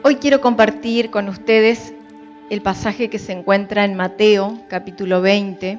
Hoy quiero compartir con ustedes el pasaje que se encuentra en Mateo, capítulo 20,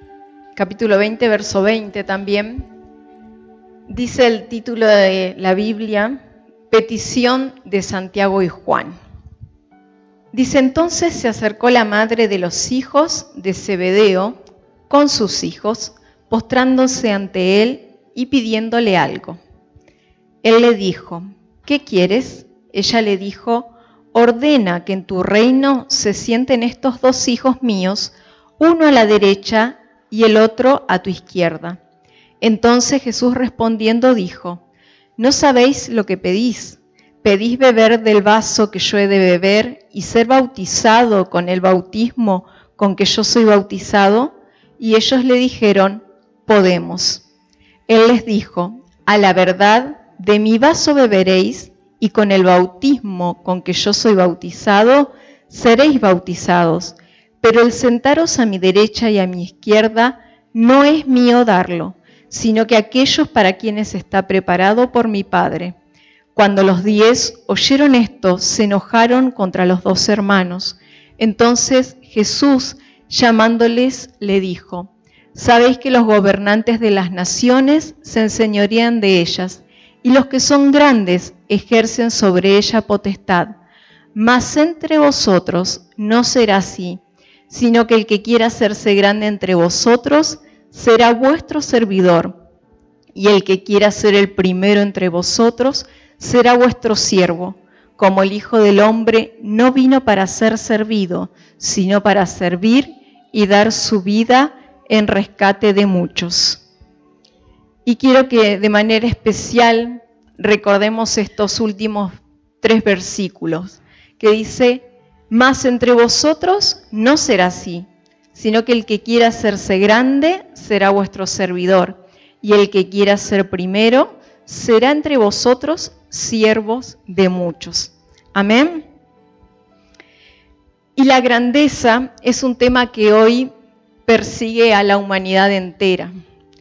verso 20 también. Dice el título de la Biblia, Petición de Santiago y Juan. Dice: entonces se acercó la madre de los hijos de Zebedeo con sus hijos, postrándose ante él y pidiéndole algo. Él le dijo: ¿qué quieres? Ella le dijo: ordena que en tu reino se sienten estos dos hijos míos, uno a la derecha y el otro a tu izquierda. Entonces Jesús respondiendo dijo: ¿no sabéis lo que pedís? ¿Pedís beber del vaso que yo he de beber y ser bautizado con el bautismo con que yo soy bautizado? Y ellos le dijeron: podemos. Él les dijo: a la verdad, de mi vaso beberéis, y con el bautismo con que yo soy bautizado, seréis bautizados. Pero el sentaros a mi derecha y a mi izquierda no es mío darlo, sino que aquellos para quienes está preparado por mi Padre. Cuando los 10 oyeron esto, se enojaron contra los 2 hermanos. Entonces Jesús, llamándoles, le dijo: sabéis que los gobernantes de las naciones se enseñorean de ellas, y los que son grandes ejercen sobre ella potestad. Mas entre vosotros no será así, sino que el que quiera hacerse grande entre vosotros será vuestro servidor, y el que quiera ser el primero entre vosotros será vuestro siervo, como el Hijo del Hombre no vino para ser servido, sino para servir y dar su vida en rescate de muchos. Y quiero que de manera especial recordemos estos últimos 3 versículos, que dice: mas entre vosotros no será así, sino que el que quiera hacerse grande será vuestro servidor, y el que quiera ser primero será entre vosotros siervos de muchos. Amén. Y la grandeza es un tema que hoy persigue a la humanidad entera.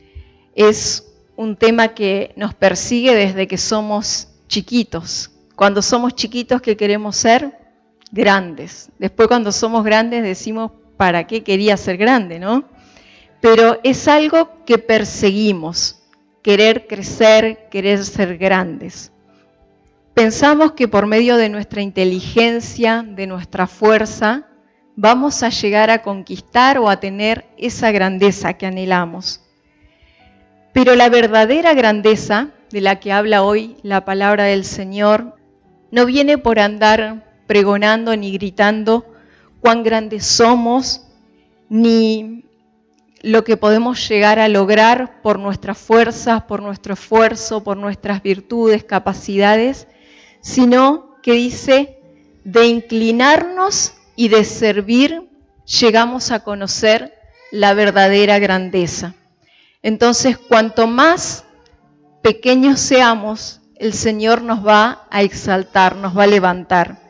Es un tema que nos persigue desde que somos chiquitos. Cuando somos chiquitos, ¿qué queremos ser? Grandes. Después, cuando somos grandes, decimos: ¿para qué quería ser grande, no? Pero es algo que perseguimos, querer crecer, querer ser grandes. Pensamos que por medio de nuestra inteligencia, de nuestra fuerza, vamos a llegar a conquistar o a tener esa grandeza que anhelamos. Pero la verdadera grandeza de la que habla hoy la palabra del Señor no viene por andar pregonando ni gritando cuán grandes somos, ni lo que podemos llegar a lograr por nuestras fuerzas, por nuestro esfuerzo, por nuestras virtudes, capacidades, sino que dice: de inclinarnos y de servir llegamos a conocer la verdadera grandeza. Entonces, cuanto más pequeños seamos, el Señor nos va a exaltar, nos va a levantar.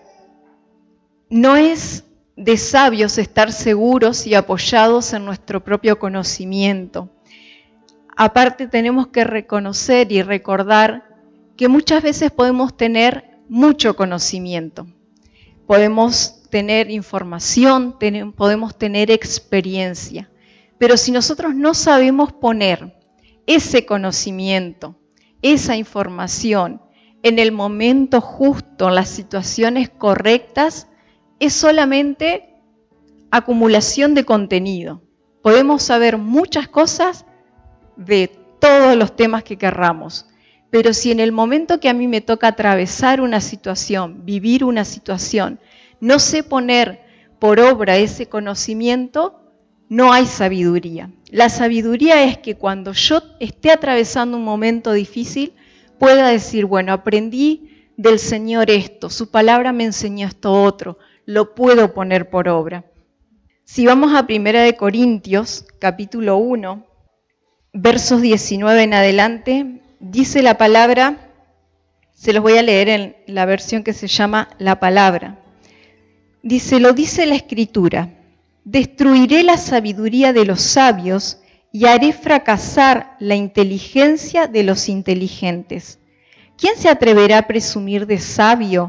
No es de sabios estar seguros y apoyados en nuestro propio conocimiento. Aparte, tenemos que reconocer y recordar que muchas veces podemos tener mucho conocimiento. Podemos tener información, podemos tener experiencia. Pero si nosotros no sabemos poner ese conocimiento, esa información en el momento justo, en las situaciones correctas, es solamente acumulación de contenido. Podemos saber muchas cosas de todos los temas que querramos, pero si en el momento que a mí me toca atravesar una situación, vivir una situación, no sé poner por obra ese conocimiento, no hay sabiduría. La sabiduría es que cuando yo esté atravesando un momento difícil, pueda decir: bueno, aprendí del Señor esto, su palabra me enseñó esto otro, lo puedo poner por obra. Si vamos a 1 Corintios, capítulo 1, versos 19 en adelante, dice la palabra, se los voy a leer en la versión que se llama La Palabra. Dice: lo dice la Escritura: destruiré la sabiduría de los sabios y haré fracasar la inteligencia de los inteligentes. ¿Quién se atreverá a presumir de sabio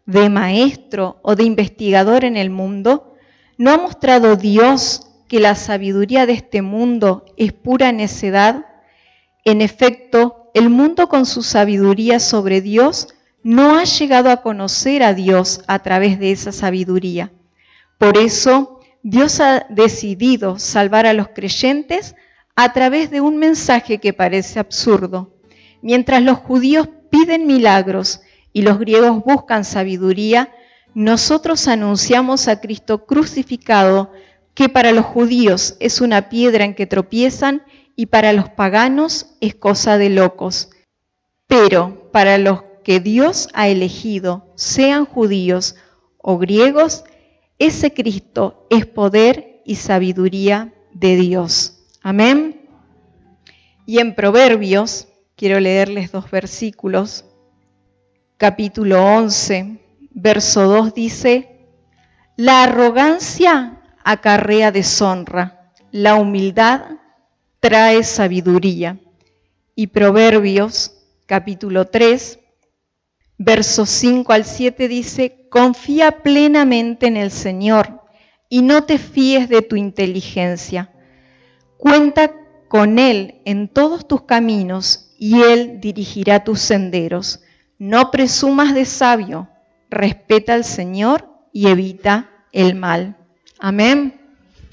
de maestro o de investigador en el mundo? ¿No ha mostrado Dios que la sabiduría de este mundo es pura necedad? En efecto, el mundo con su sabiduría sobre Dios no ha llegado a conocer a Dios a través de esa sabiduría. Por eso, Dios ha decidido salvar a los creyentes a través de un mensaje que parece absurdo. Mientras los judíos piden milagros y los griegos buscan sabiduría, nosotros anunciamos a Cristo crucificado, que para los judíos es una piedra en que tropiezan y para los paganos es cosa de locos. Pero para los que Dios ha elegido, sean judíos o griegos, ese Cristo es poder y sabiduría de Dios. Amén. Y en Proverbios, quiero leerles 2 versículos. Capítulo 11, verso 2 dice: la arrogancia acarrea deshonra, la humildad trae sabiduría. Y Proverbios, capítulo 3, versos 5 al 7 dice: confía plenamente en el Señor y no te fíes de tu inteligencia. Cuenta con Él en todos tus caminos y Él dirigirá tus senderos. No presumas de sabio, respeta al Señor y evita el mal. Amén.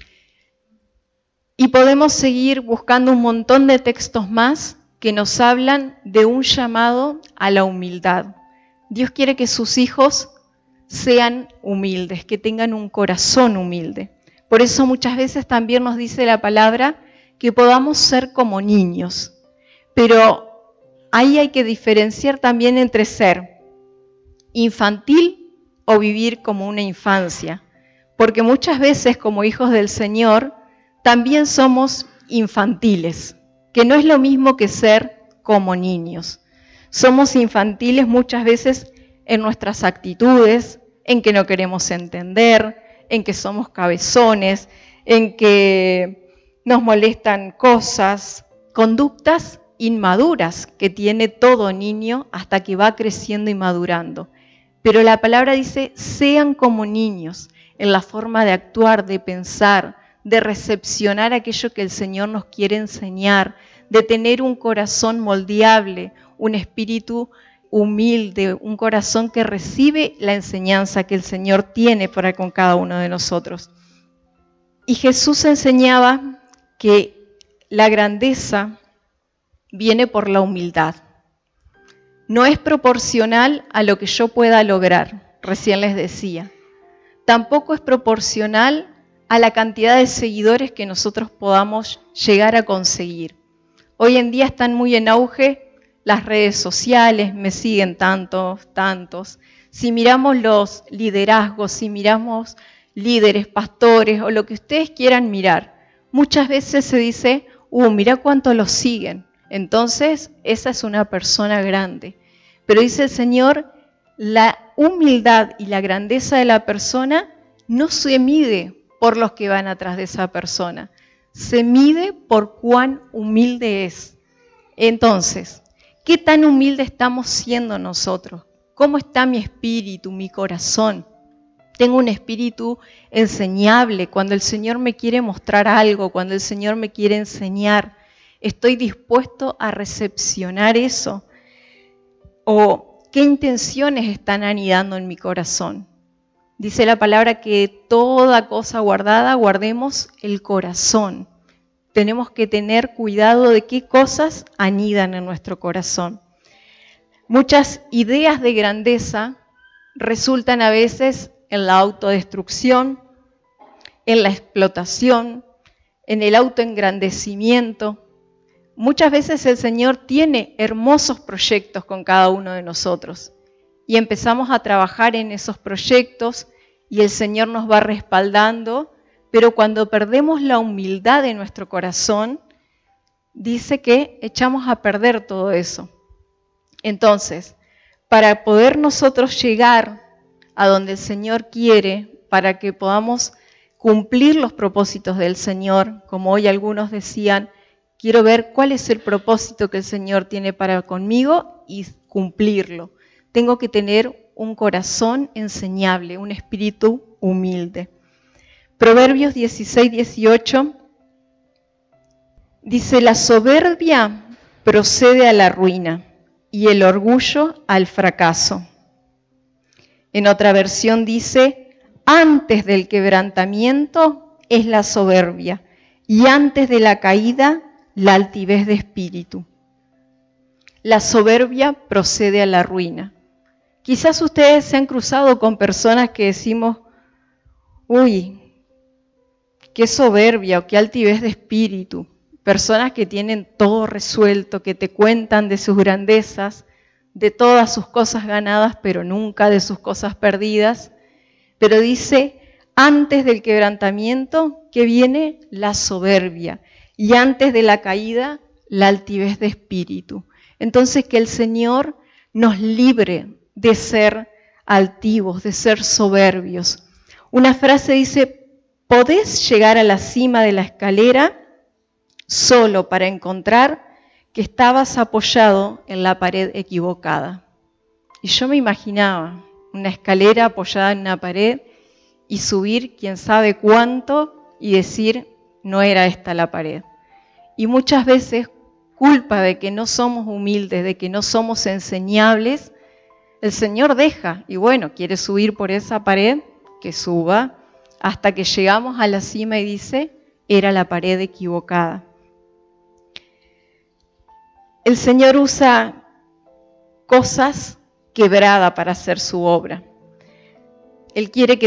Y podemos seguir buscando un montón de textos más que nos hablan de un llamado a la humildad. Dios quiere que sus hijos sean humildes, que tengan un corazón humilde. Por eso muchas veces también nos dice la palabra que podamos ser como niños. Pero ahí hay que diferenciar también entre ser infantil o vivir como una infancia. Porque muchas veces como hijos del Señor también somos infantiles, que no es lo mismo que ser como niños. Somos infantiles muchas veces en nuestras actitudes, en que no queremos entender, en que somos cabezones, en que nos molestan cosas, conductas inmaduras que tiene todo niño hasta que va creciendo y madurando. Pero la palabra dice: sean como niños en la forma de actuar, de pensar, de recepcionar aquello que el Señor nos quiere enseñar, de tener un corazón moldeable, un espíritu humilde, un corazón que recibe la enseñanza que el Señor tiene para con cada uno de nosotros. Y Jesús enseñaba que la grandeza viene por la humildad. No es proporcional a lo que yo pueda lograr, recién les decía. Tampoco es proporcional a la cantidad de seguidores que nosotros podamos llegar a conseguir. Hoy en día están muy en auge las redes sociales, me siguen tantos. Si miramos los liderazgos, si miramos líderes, pastores o lo que ustedes quieran mirar, muchas veces se dice: mira cuánto los siguen. Entonces, esa es una persona grande. Pero dice el Señor, la humildad y la grandeza de la persona no se mide por los que van atrás de esa persona. Se mide por cuán humilde es. Entonces, ¿qué tan humilde estamos siendo nosotros? ¿Cómo está mi espíritu, mi corazón? Tengo un espíritu enseñable. Cuando el Señor me quiere mostrar algo, cuando el Señor me quiere enseñar, ¿estoy dispuesto a recepcionar eso? ¿O qué intenciones están anidando en mi corazón? Dice la palabra que toda cosa guardada, guardemos el corazón. Tenemos que tener cuidado de qué cosas anidan en nuestro corazón. Muchas ideas de grandeza resultan a veces en la autodestrucción, en la explotación, en el autoengrandecimiento. Muchas veces el Señor tiene hermosos proyectos con cada uno de nosotros y empezamos a trabajar en esos proyectos y el Señor nos va respaldando, pero cuando perdemos la humildad de nuestro corazón, dice que echamos a perder todo eso. Entonces, para poder nosotros llegar a donde el Señor quiere, para que podamos cumplir los propósitos del Señor, como hoy algunos decían, quiero ver cuál es el propósito que el Señor tiene para conmigo y cumplirlo. Tengo que tener un corazón enseñable, un espíritu humilde. Proverbios 16-18 dice: la soberbia procede a la ruina y el orgullo al fracaso. En otra versión dice: antes del quebrantamiento es la soberbia y antes de la caída la altivez de espíritu. La soberbia procede a la ruina. Quizás ustedes se han cruzado con personas que decimos: uy, qué soberbia o qué altivez de espíritu. Personas que tienen todo resuelto, que te cuentan de sus grandezas, de todas sus cosas ganadas, pero nunca de sus cosas perdidas. Pero dice, antes del quebrantamiento, que viene la soberbia, y antes de la caída, la altivez de espíritu. Entonces, que el Señor nos libre de ser altivos, de ser soberbios. Una frase dice: podés llegar a la cima de la escalera solo para encontrar que estabas apoyado en la pared equivocada. Y yo me imaginaba una escalera apoyada en una pared y subir quién sabe cuánto y decir: no era esta la pared. Y muchas veces, culpa de que no somos humildes, de que no somos enseñables, el Señor deja, y bueno, quiere subir por esa pared, que suba, hasta que llegamos a la cima y dice: era la pared equivocada. El Señor usa cosas quebradas para hacer su obra. Él quiere que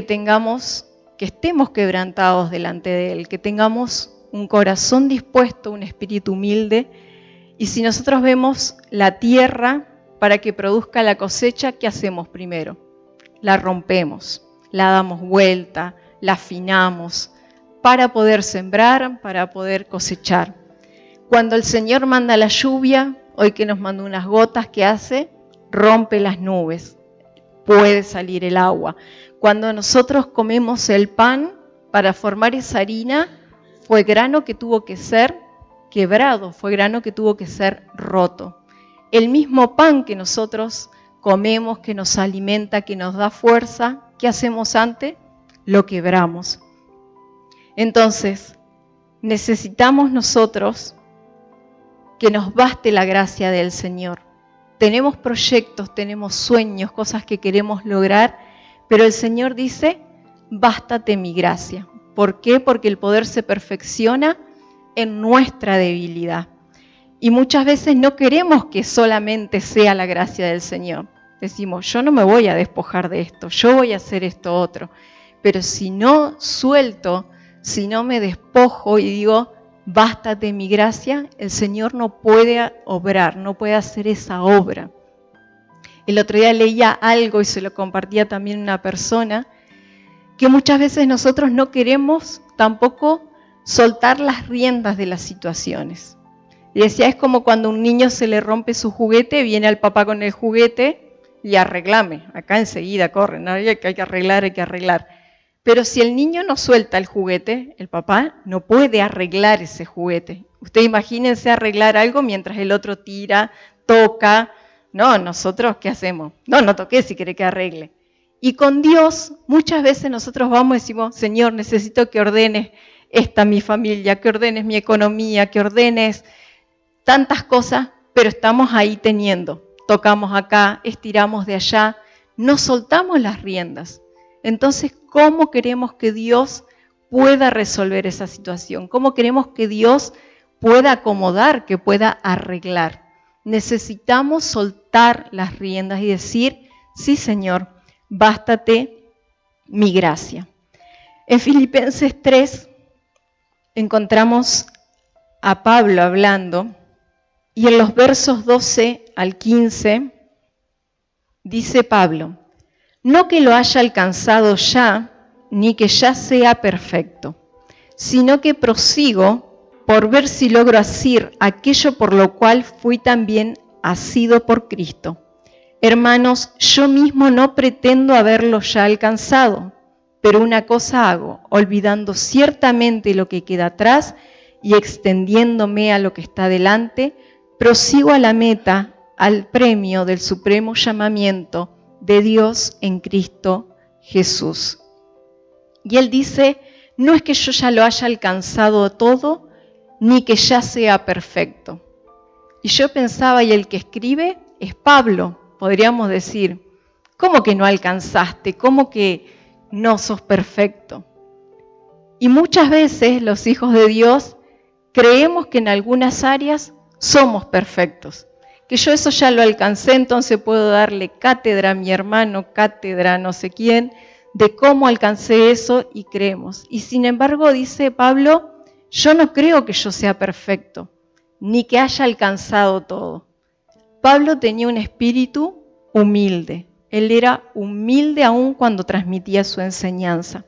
estemos quebrantados delante de Él, que tengamos un corazón dispuesto, un espíritu humilde. Y si nosotros vemos la tierra para que produzca la cosecha, ¿qué hacemos primero? La rompemos, la damos vuelta, la afinamos para poder sembrar, para poder cosechar. Cuando el Señor manda la lluvia, hoy que nos mandó unas gotas, ¿qué hace? Rompe las nubes, puede salir el agua. Cuando nosotros comemos el pan para formar esa harina, fue grano que tuvo que ser quebrado, fue grano que tuvo que ser roto. El mismo pan que nosotros comemos, que nos alimenta, que nos da fuerza, ¿qué hacemos antes? Lo quebramos. Entonces, necesitamos nosotros que nos baste la gracia del Señor. Tenemos proyectos, tenemos sueños, cosas que queremos lograr, pero el Señor dice: bástate mi gracia. ¿Por qué? Porque el poder se perfecciona en nuestra debilidad. Y muchas veces no queremos que solamente sea la gracia del Señor. Decimos: yo no me voy a despojar de esto, yo voy a hacer esto otro. Pero si no suelto, si no me despojo y digo: bástate mi gracia, el Señor no puede obrar, no puede hacer esa obra. El otro día leía algo y se lo compartía también a una persona, que muchas veces nosotros no queremos tampoco soltar las riendas de las situaciones. Y decía, es como cuando a un niño se le rompe su juguete, viene al papá con el juguete y arreglame. Acá enseguida corren, ¿no? Hay que arreglar. Pero si el niño no suelta el juguete, el papá no puede arreglar ese juguete. Usted imagínense arreglar algo mientras el otro tira, toca. No, nosotros, ¿qué hacemos? No toqué si quiere que arregle. Y con Dios, muchas veces nosotros vamos y decimos: Señor, necesito que ordenes mi familia, que ordenes mi economía, que ordenes tantas cosas, pero estamos ahí teniendo. Tocamos acá, estiramos de allá, no soltamos las riendas. Entonces, ¿cómo queremos que Dios pueda resolver esa situación? ¿Cómo queremos que Dios pueda acomodar, que pueda arreglar? Necesitamos soltar las riendas y decir: sí, Señor, bástate mi gracia. En Filipenses 3 encontramos a Pablo hablando, y en los versos 12 al 15 dice Pablo: no que lo haya alcanzado ya, ni que ya sea perfecto, sino que prosigo por ver si logro asir aquello por lo cual fui también asido por Cristo. Hermanos, yo mismo no pretendo haberlo ya alcanzado, pero una cosa hago, olvidando ciertamente lo que queda atrás y extendiéndome a lo que está delante, prosigo a la meta, al premio del supremo llamamiento de Dios en Cristo Jesús. Y él dice, no es que yo ya lo haya alcanzado todo, ni que ya sea perfecto. Y yo pensaba, y el que escribe es Pablo, podríamos decir, ¿cómo que no alcanzaste? ¿Cómo que no sos perfecto? Y muchas veces los hijos de Dios creemos que en algunas áreas somos perfectos, que yo eso ya lo alcancé, entonces puedo darle cátedra a mi hermano, cátedra a no sé quién, de cómo alcancé eso y creemos. Y sin embargo, dice Pablo, yo no creo que yo sea perfecto, ni que haya alcanzado todo. Pablo tenía un espíritu humilde. Él era humilde aún cuando transmitía su enseñanza.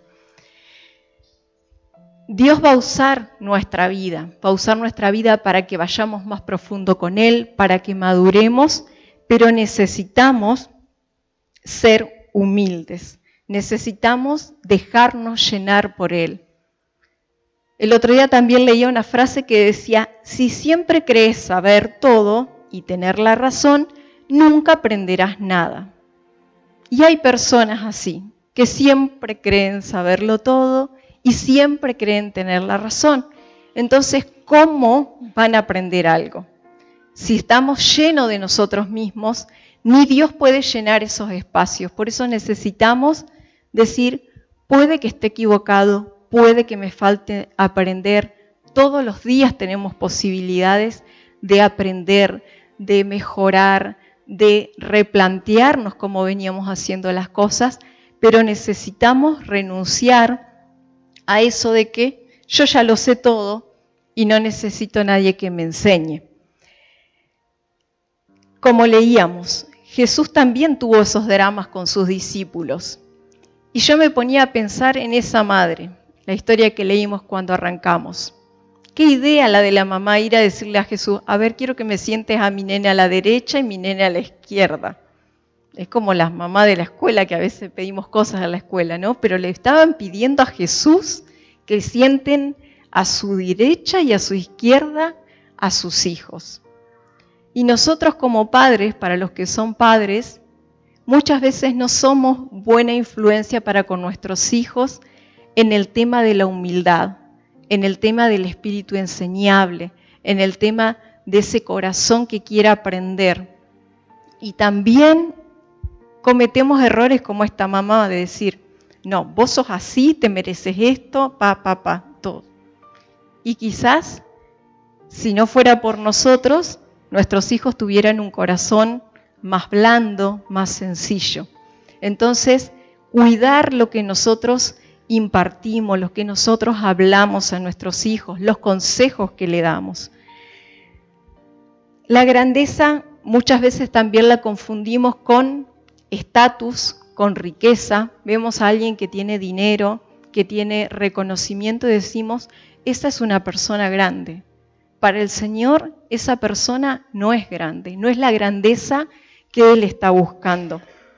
Dios va a usar nuestra vida para que vayamos más profundo con Él, para que maduremos, pero necesitamos ser humildes. Necesitamos dejarnos llenar por Él. El otro día también leía una frase que decía, si siempre crees saber todo y tener la razón, nunca aprenderás nada. Y hay personas así, que siempre creen saberlo todo y siempre creen tener la razón. Entonces, ¿cómo van a aprender algo? Si estamos llenos de nosotros mismos, ni Dios puede llenar esos espacios. Por eso necesitamos decir, puede que esté equivocado, puede que me falte aprender. Todos los días tenemos posibilidades de aprender, de mejorar, de replantearnos cómo veníamos haciendo las cosas, pero necesitamos renunciar a eso de que yo ya lo sé todo y no necesito a nadie que me enseñe. Como leíamos, Jesús también tuvo esos dramas con sus discípulos. Y yo me ponía a pensar en esa madre, la historia que leímos cuando arrancamos. Qué idea la de la mamá ir a decirle a Jesús, a ver, quiero que me sientes a mi nene a la derecha y mi nene a la izquierda. Es como las mamás de la escuela, que a veces pedimos cosas a la escuela, ¿no? Pero le estaban pidiendo a Jesús que sienten a su derecha y a su izquierda a sus hijos. Y nosotros como padres, para los que son padres, muchas veces no somos buena influencia para con nuestros hijos en el tema de la humildad, en el tema del espíritu enseñable, en el tema de ese corazón que quiere aprender. Y también cometemos errores como esta mamá de decir, no, vos sos así, te mereces esto, todo. Y quizás, si no fuera por nosotros, nuestros hijos tuvieran un corazón más blando, más sencillo. Entonces, cuidar lo que nosotros impartimos, lo que nosotros hablamos a nuestros hijos, los consejos que le damos. La grandeza muchas veces también la confundimos con estatus, con riqueza. Vemos a alguien que tiene dinero, que tiene reconocimiento y decimos, esa es una persona grande. Para el Señor, esa persona no es grande, no es la grandeza que Él está buscando.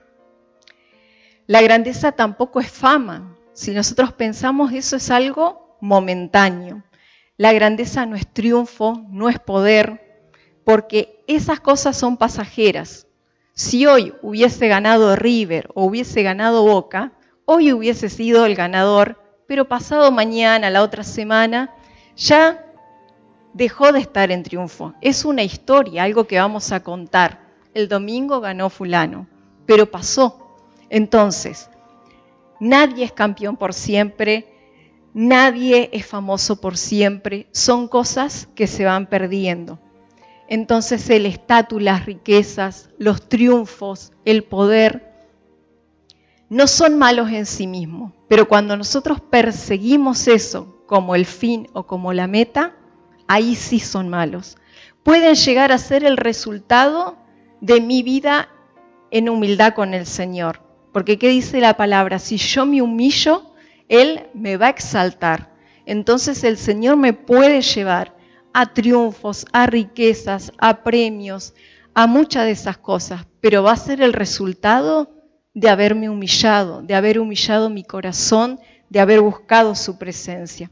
La grandeza tampoco es fama. Si nosotros pensamos, eso es algo momentáneo. La grandeza no es triunfo, no es poder, porque esas cosas son pasajeras. Si hoy hubiese ganado River o hubiese ganado Boca, hoy hubiese sido el ganador, pero pasado mañana, la otra semana, ya dejó de estar en triunfo. Es una historia, algo que vamos a contar. El domingo ganó fulano, pero pasó. Entonces, nadie es campeón por siempre, nadie es famoso por siempre, son cosas que se van perdiendo. Entonces el estatus, las riquezas, los triunfos, el poder, no son malos en sí mismos, pero cuando nosotros perseguimos eso como el fin o como la meta, ahí sí son malos. Pueden llegar a ser el resultado de mi vida en humildad con el Señor. Porque ¿qué dice la palabra? Si yo me humillo, Él me va a exaltar. Entonces el Señor me puede llevar a triunfos, a riquezas, a premios, a muchas de esas cosas. Pero va a ser el resultado de haberme humillado, de haber humillado mi corazón, de haber buscado su presencia.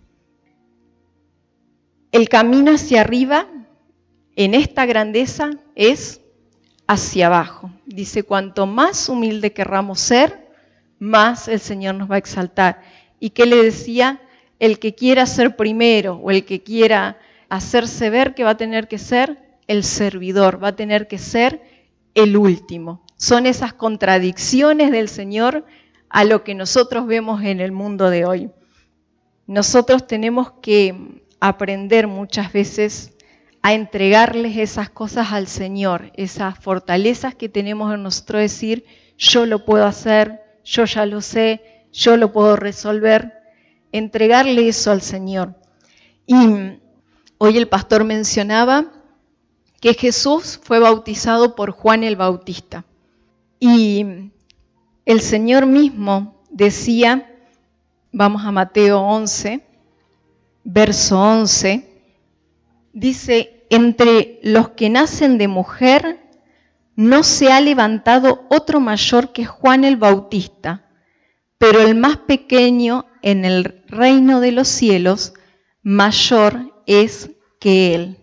El camino hacia arriba, en esta grandeza, es hacia abajo. Dice, cuanto más humilde querramos ser, más el Señor nos va a exaltar. ¿Y qué le decía? El que quiera ser primero o el que quiera hacerse ver, que va a tener que ser el servidor, va a tener que ser el último. Son esas contradicciones del Señor a lo que nosotros vemos en el mundo de hoy. Nosotros tenemos que aprender muchas veces a entregarles esas cosas al Señor, esas fortalezas que tenemos en nosotros, decir, yo lo puedo hacer, yo ya lo sé, yo lo puedo resolver, entregarle eso al Señor. Y hoy el pastor mencionaba que Jesús fue bautizado por Juan el Bautista. Y el Señor mismo decía, vamos a Mateo 11, verso 11, dice, entre los que nacen de mujer no se ha levantado otro mayor que Juan el Bautista, pero el más pequeño en el reino de los cielos mayor es que él.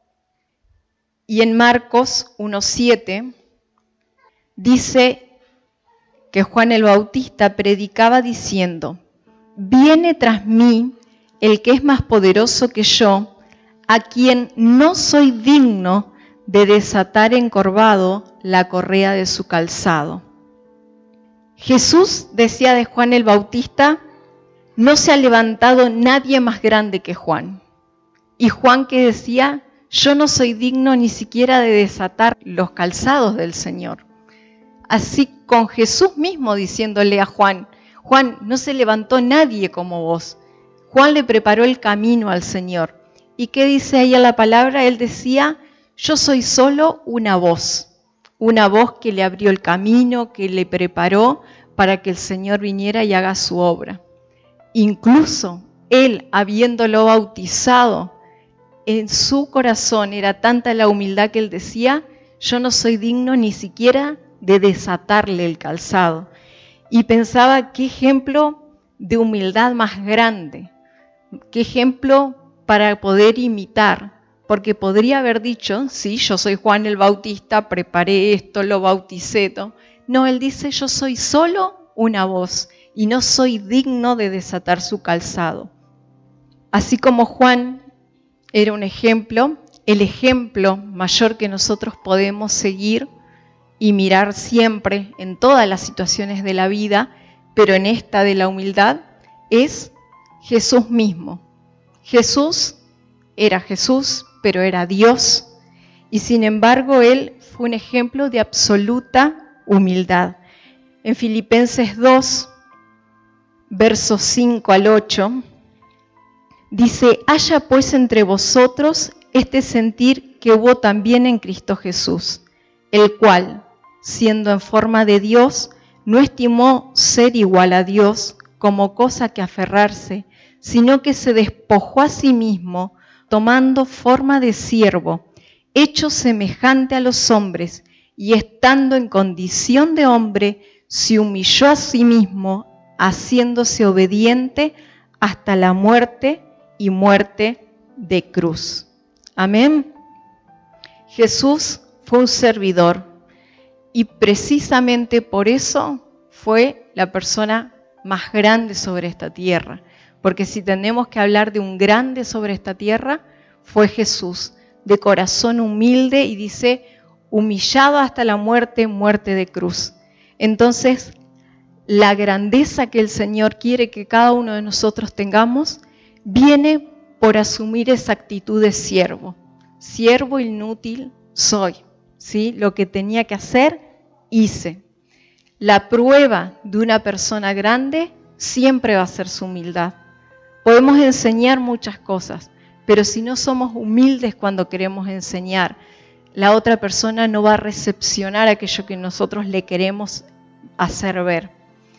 Y en Marcos 1:7 dice que Juan el Bautista predicaba diciendo, viene tras mí el que es más poderoso que yo, a quien no soy digno de desatar encorvado la correa de su calzado. Jesús decía de Juan el Bautista, no se ha levantado nadie más grande que Juan. Y Juan que decía, yo no soy digno ni siquiera de desatar los calzados del Señor. Así con Jesús mismo diciéndole a Juan, Juan, no se levantó nadie como vos. Juan le preparó el camino al Señor. ¿Y qué dice ahí a la palabra? Él decía, yo soy solo una voz que le abrió el camino, que le preparó para que el Señor viniera y haga su obra. Incluso él, habiéndolo bautizado, en su corazón era tanta la humildad que él decía, yo no soy digno ni siquiera de desatarle el calzado. Y pensaba, qué ejemplo de humildad más grande, qué ejemplo para poder imitar, porque podría haber dicho, sí, yo soy Juan el Bautista, preparé esto, lo bauticé, todo. No, él dice, yo soy solo una voz y no soy digno de desatar su calzado. Así como Juan era un ejemplo, el ejemplo mayor que nosotros podemos seguir y mirar siempre en todas las situaciones de la vida, pero en esta de la humildad, es Jesús mismo. Jesús era Jesús, pero era Dios, y sin embargo Él fue un ejemplo de absoluta humildad. En Filipenses 2, versos 5 al 8, dice, haya pues entre vosotros este sentir que hubo también en Cristo Jesús, el cual, siendo en forma de Dios, no estimó ser igual a Dios como cosa que aferrarse, sino que se despojó a sí mismo, tomando forma de siervo, hecho semejante a los hombres, y estando en condición de hombre, se humilló a sí mismo, haciéndose obediente hasta la muerte y muerte de cruz. Amén. Jesús fue un servidor y precisamente por eso fue la persona más grande sobre esta tierra. Porque si tenemos que hablar de un grande sobre esta tierra, fue Jesús, de corazón humilde y dice, humillado hasta la muerte, muerte de cruz. Entonces, la grandeza que el Señor quiere que cada uno de nosotros tengamos, viene por asumir esa actitud de siervo. Siervo inútil soy, ¿sí? Lo que tenía que hacer, hice. La prueba de una persona grande siempre va a ser su humildad. Podemos enseñar muchas cosas, pero si no somos humildes cuando queremos enseñar, la otra persona no va a recepcionar aquello que nosotros le queremos hacer ver.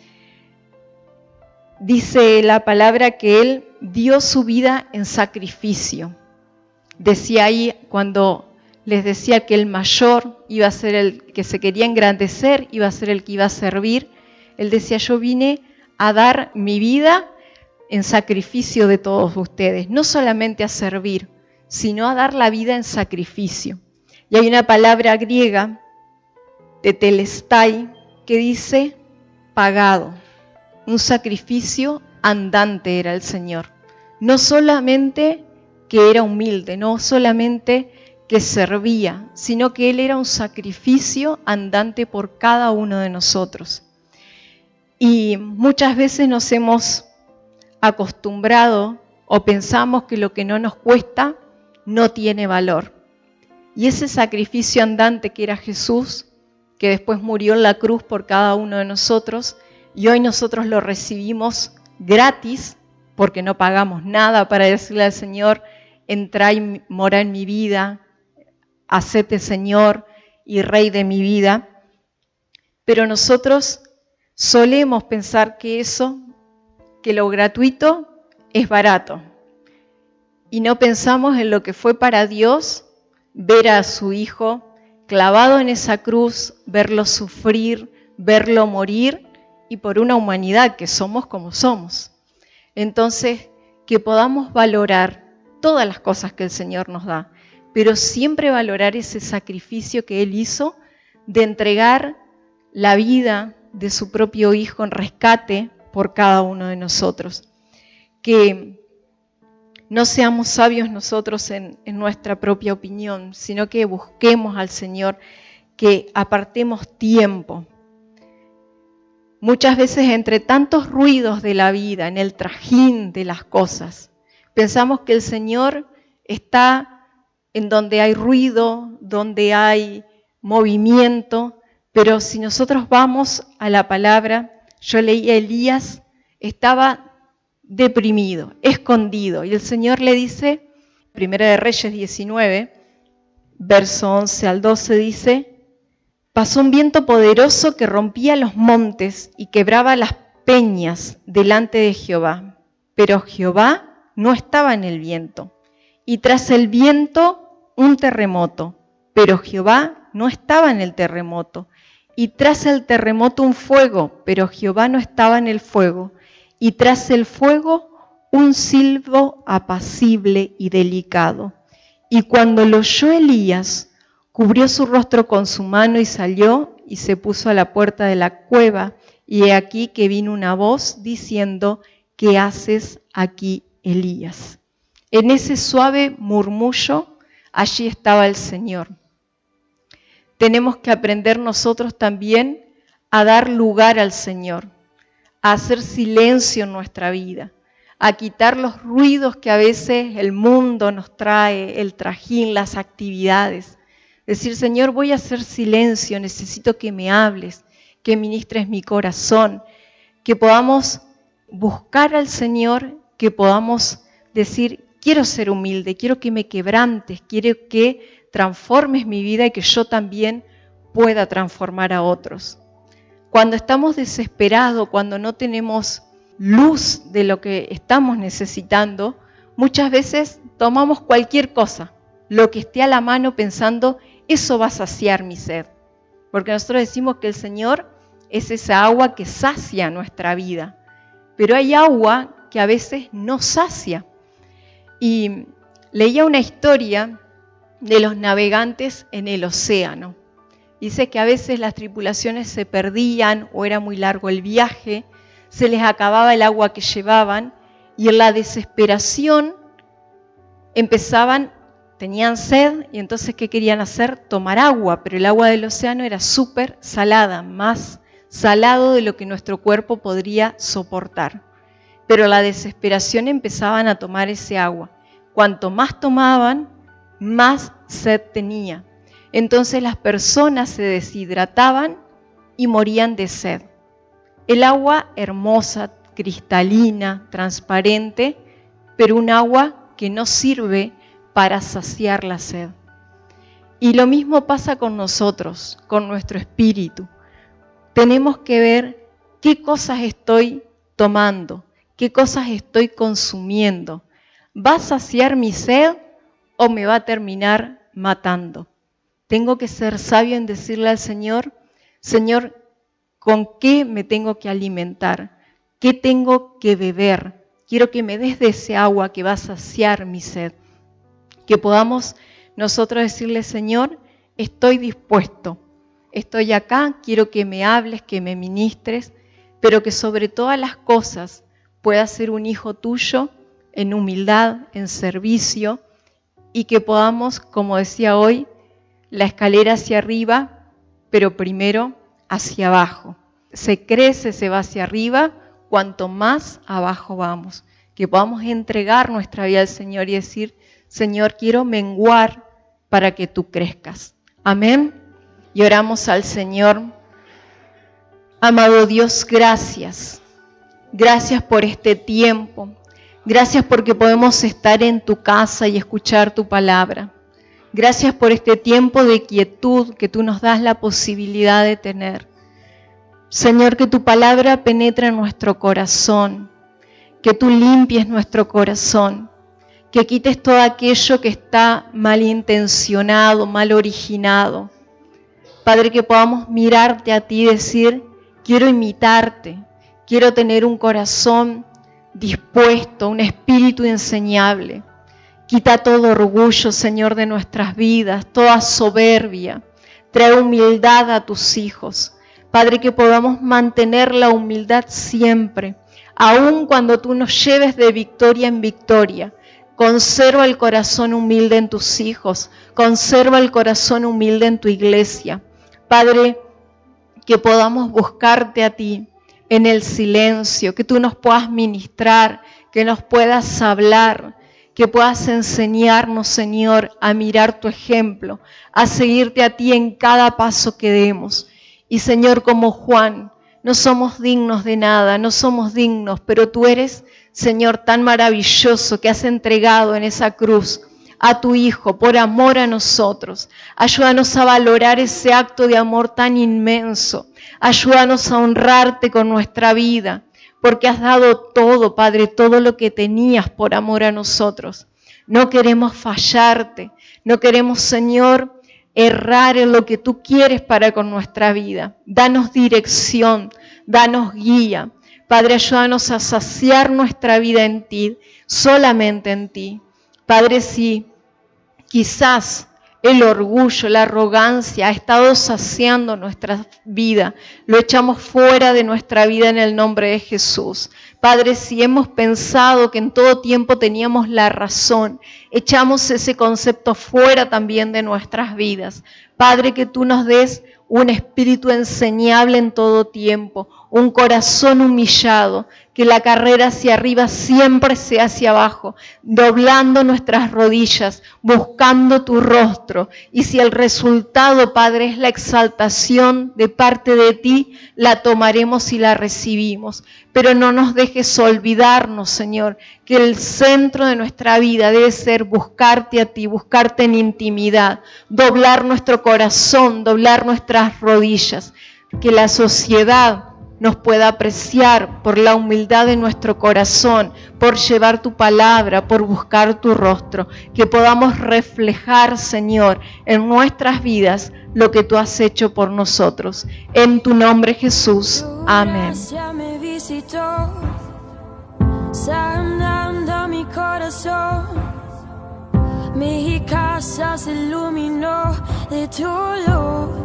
Dice la palabra que Él dio su vida en sacrificio. Decía ahí cuando les decía que el mayor iba a ser el que se quería engrandecer, iba a ser el que iba a servir. Él decía, yo vine a dar mi vida en sacrificio de todos ustedes, no solamente a servir, sino a dar la vida en sacrificio. Y hay una palabra griega tetelestai, que dice pagado. Un sacrificio andante era el Señor. No solamente que era humilde, no solamente que servía, sino que Él era un sacrificio andante por cada uno de nosotros. Y muchas veces nos hemos acostumbrado o pensamos que lo que no nos cuesta no tiene valor. Y ese sacrificio andante que era Jesús, que después murió en la cruz por cada uno de nosotros, y hoy nosotros lo recibimos gratis, porque no pagamos nada para decirle al Señor, entra y mora en mi vida, hacete Señor y Rey de mi vida. Pero nosotros solemos pensar que lo gratuito es barato. Y no pensamos en lo que fue para Dios ver a su Hijo clavado en esa cruz, verlo sufrir, verlo morir, y por una humanidad que somos como somos. Entonces, que podamos valorar todas las cosas que el Señor nos da, pero siempre valorar ese sacrificio que Él hizo de entregar la vida de su propio Hijo en rescate por cada uno de nosotros. Que no seamos sabios nosotros en nuestra propia opinión, sino que busquemos al Señor, que apartemos tiempo. Muchas veces entre tantos ruidos de la vida, en el trajín de las cosas, pensamos que el Señor está en donde hay ruido, donde hay movimiento, pero si nosotros vamos a la palabra, yo leí a Elías, estaba deprimido, escondido, y el Señor le dice, Primera de Reyes 19, verso 11 al 12 dice, pasó un viento poderoso que rompía los montes y quebraba las peñas delante de Jehová, pero Jehová no estaba en el viento. Y tras el viento un terremoto, pero Jehová no estaba en el terremoto. Y tras el terremoto un fuego, pero Jehová no estaba en el fuego. Y tras el fuego un silbo apacible y delicado. Y cuando lo oyó Elías, cubrió su rostro con su mano y salió y se puso a la puerta de la cueva. Y he aquí que vino una voz diciendo, ¿qué haces aquí, Elías? En ese suave murmullo, allí estaba el Señor. Tenemos que aprender nosotros también a dar lugar al Señor, a hacer silencio en nuestra vida, a quitar los ruidos que a veces el mundo nos trae, el trajín, las actividades. Decir, Señor, voy a hacer silencio, necesito que me hables, que ministres mi corazón, que podamos buscar al Señor, que podamos decir, quiero ser humilde, quiero que me quebrantes, quiero que transformes mi vida y que yo también pueda transformar a otros. Cuando estamos desesperados, cuando no tenemos luz de lo que estamos necesitando, muchas veces tomamos cualquier cosa, lo que esté a la mano pensando, eso va a saciar mi sed. Porque nosotros decimos que el Señor es esa agua que sacia nuestra vida. Pero hay agua que a veces no sacia. Y leía una historia de los navegantes en el océano. Dice que a veces las tripulaciones se perdían o era muy largo el viaje, se les acababa el agua que llevaban y en la desesperación tenían sed y entonces ¿qué querían hacer? Tomar agua, pero el agua del océano era súper salada, más salado de lo que nuestro cuerpo podría soportar. Pero la desesperación empezaban a tomar ese agua. Cuanto más tomaban, más sed tenía. Entonces las personas se deshidrataban y morían de sed. El agua hermosa, cristalina, transparente, pero un agua que no sirve para saciar la sed. Y lo mismo pasa con nosotros, con nuestro espíritu. Tenemos que ver qué cosas estoy tomando, qué cosas estoy consumiendo. ¿Va a saciar mi sed o me va a terminar matando? Tengo que ser sabio en decirle al Señor, Señor, ¿con qué me tengo que alimentar? ¿Qué tengo que beber? Quiero que me des de ese agua que va a saciar mi sed. Que podamos nosotros decirle, Señor, estoy dispuesto estoy acá, quiero que me hables, que me ministres, pero que sobre todas las cosas pueda ser un hijo tuyo en humildad, en servicio, y que podamos, como decía hoy, la escalera hacia arriba, pero primero hacia abajo. Se crece, se va hacia arriba, cuanto más abajo vamos. Que podamos entregar nuestra vida al Señor y decir, Señor, quiero menguar para que tú crezcas. Amén. Y oramos al Señor. Amado Dios, gracias. Gracias por este tiempo. Gracias porque podemos estar en tu casa y escuchar tu palabra. Gracias por este tiempo de quietud que tú nos das la posibilidad de tener. Señor, que tu palabra penetre en nuestro corazón, que tú limpies nuestro corazón, que quites todo aquello que está malintencionado, mal originado. Padre, que podamos mirarte a ti y decir, quiero imitarte, quiero tener un corazón dispuesto, un espíritu enseñable. Quita todo orgullo, Señor, de nuestras vidas, toda soberbia. Trae humildad a tus hijos. Padre, que podamos mantener la humildad siempre, aun cuando tú nos lleves de victoria en victoria. Conserva el corazón humilde en tus hijos, conserva el corazón humilde en tu iglesia. Padre, que podamos buscarte a ti en el silencio, que tú nos puedas ministrar, que nos puedas hablar, que puedas enseñarnos, Señor, a mirar tu ejemplo, a seguirte a ti en cada paso que demos. Y Señor, como Juan, no somos dignos de nada, no somos dignos, pero tú eres, Señor, tan maravilloso que has entregado en esa cruz a tu Hijo por amor a nosotros. Ayúdanos a valorar ese acto de amor tan inmenso. Ayúdanos a honrarte con nuestra vida, porque has dado todo, Padre, todo lo que tenías por amor a nosotros. No queremos fallarte, no queremos, Señor, errar en lo que tú quieres para con nuestra vida. Danos dirección, danos guía. Padre, ayúdanos a saciar nuestra vida en ti, solamente en ti. Padre, si quizás el orgullo, la arrogancia ha estado saciando nuestra vida, lo echamos fuera de nuestra vida en el nombre de Jesús. Padre, si hemos pensado que en todo tiempo teníamos la razón, echamos ese concepto fuera también de nuestras vidas. Padre, que tú nos des un espíritu enseñable en todo tiempo, un corazón humillado, que la carrera hacia arriba siempre sea hacia abajo, doblando nuestras rodillas, buscando tu rostro. Y si el resultado, Padre, es la exaltación de parte de ti, la tomaremos y la recibimos. Pero no nos dejes olvidarnos, Señor, que el centro de nuestra vida debe ser buscarte a ti, buscarte en intimidad, doblar nuestro corazón, doblar nuestras rodillas, que la sociedad nos pueda apreciar por la humildad de nuestro corazón, por llevar tu palabra, por buscar tu rostro, que podamos reflejar, Señor, en nuestras vidas lo que tú has hecho por nosotros. En tu nombre, Jesús. Amén. Sanando mi corazón, mi casa se iluminó de tu luz.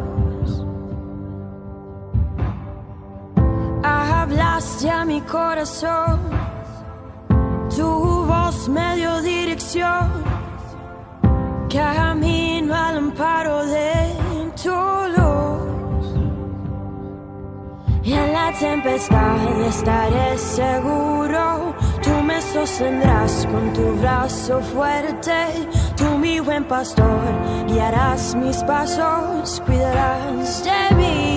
Hablaste a mi corazón, tu voz me dio dirección, camino al amparo de tu luz. Y en la tempestad estaré seguro, tú me sostendrás con tu brazo fuerte. Tú, mi buen pastor, guiarás mis pasos, cuidarás de mí.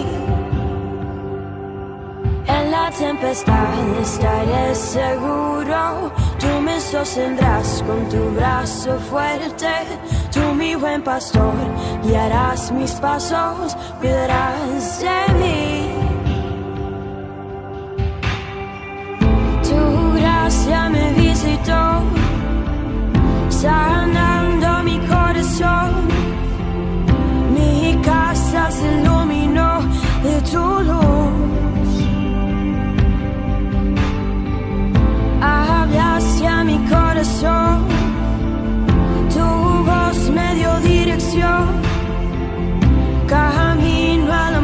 En la tempestad estaré seguro, tú me sostendrás con tu brazo fuerte. Tú, mi buen pastor, guiarás mis pasos, cuidarás de mí. Tu gracia me visitó, sanando mi corazón. Mi casa se iluminó de tu luz. Hablaste a mi corazón, tu voz me dio dirección, camino al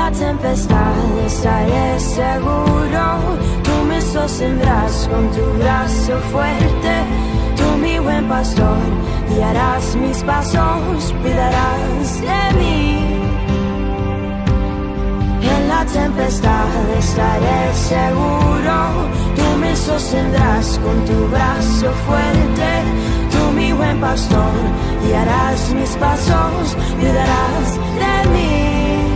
la tempestad estaré seguro, tú me sostendrás con tu brazo fuerte, tú mi buen pastor, guiarás mis pasos, cuidarás de mí. En la tempestad estaré seguro, tú me sostendrás con tu brazo fuerte, tú mi buen pastor, guiarás mis pasos, cuidarás de mí.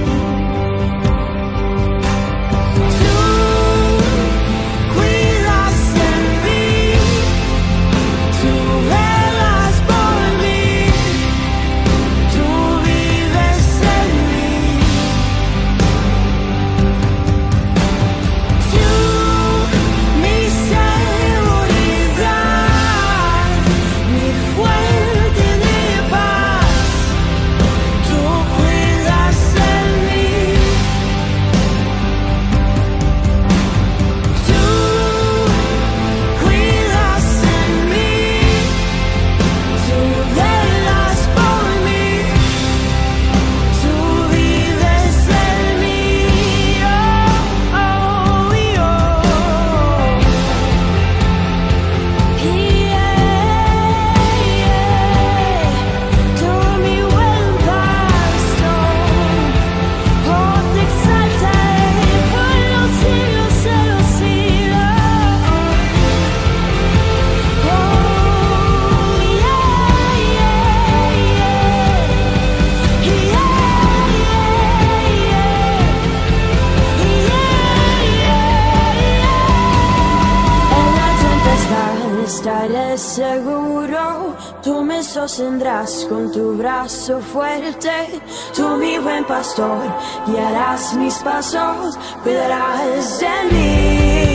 Estaré seguro, tú me sostendrás con tu brazo fuerte, tú mi buen pastor, guiarás mis pasos, cuidarás de mí.